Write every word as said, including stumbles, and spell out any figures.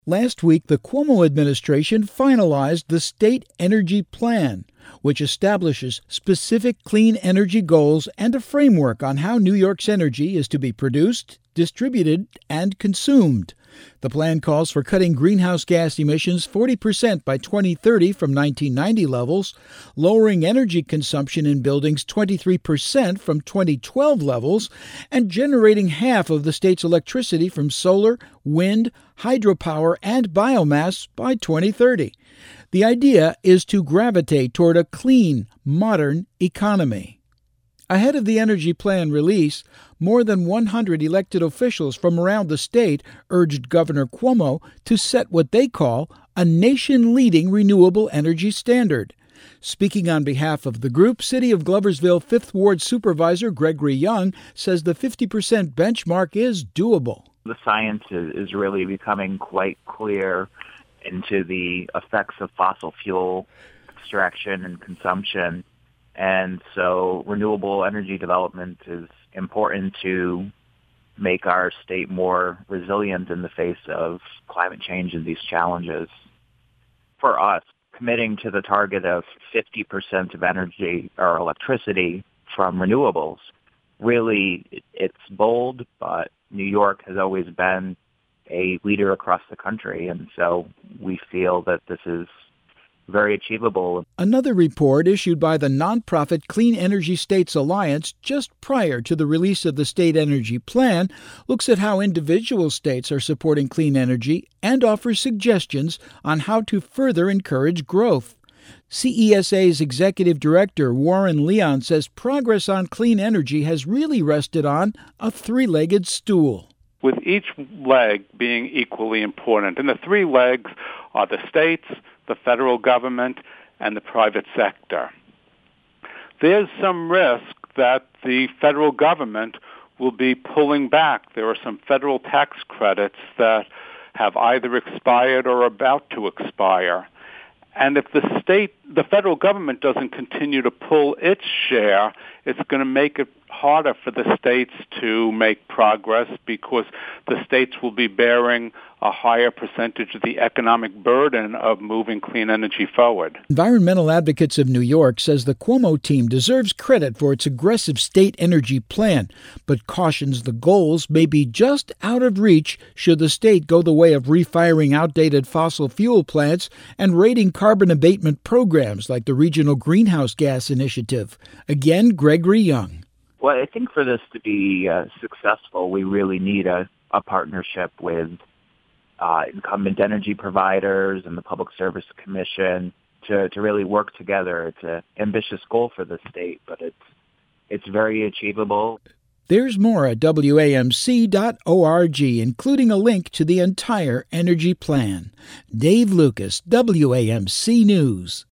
Last week, the Cuomo administration finalized the State Energy Plan, which establishes specific clean energy goals and a framework on how New York's energy is to be produced, distributed, and consumed. The plan calls for cutting greenhouse gas emissions forty percent by twenty thirty from nineteen ninety levels, lowering energy consumption in buildings twenty-three percent from twenty twelve levels, and generating half of the state's electricity from solar, wind, hydropower, and biomass by twenty thirty. The idea is to gravitate toward a clean, modern economy. Ahead of the energy plan release, more than one hundred elected officials from around the state urged Governor Cuomo to set what they call a nation-leading renewable energy standard. Speaking on behalf of the group, City of Gloversville Fifth Ward Supervisor Gregory Young says the fifty percent benchmark is doable. The science is, is really becoming quite clear into the effects of fossil fuel extraction and consumption. And so renewable energy development is important to make our state more resilient in the face of climate change and these challenges. For us, committing to the target of fifty percent of energy or electricity from renewables, really, it's bold, but New York has always been a leader across the country, and so we feel that this is very achievable. Another report issued by the nonprofit Clean Energy States Alliance just prior to the release of the State Energy Plan looks at how individual states are supporting clean energy and offers suggestions on how to further encourage growth. C E S A's Executive Director Warren Leon says progress on clean energy has really rested on a three-legged stool, with each leg being equally important. And the three legs are the states, the federal government, and the private sector. There's some risk that the federal government will be pulling back. There are some federal tax credits that have either expired or are about to expire. And if the state, the federal government doesn't continue to pull its share, it's going to make it harder for the states to make progress because the states will be bearing a higher percentage of the economic burden of moving clean energy forward. Environmental Advocates of New York says the Cuomo team deserves credit for its aggressive state energy plan, but cautions the goals may be just out of reach should the state go the way of refiring outdated fossil fuel plants and raiding carbon abatement programs like the Regional Greenhouse Gas Initiative. Again, Gregory Young. Well, I think for this to be uh, successful, we really need a, a partnership with uh, incumbent energy providers and the Public Service Commission to, to really work together. It's an ambitious goal for the state, but it's it's very achievable. There's more at W A M C dot org, including a link to the entire energy plan. Dave Lucas, W A M C News.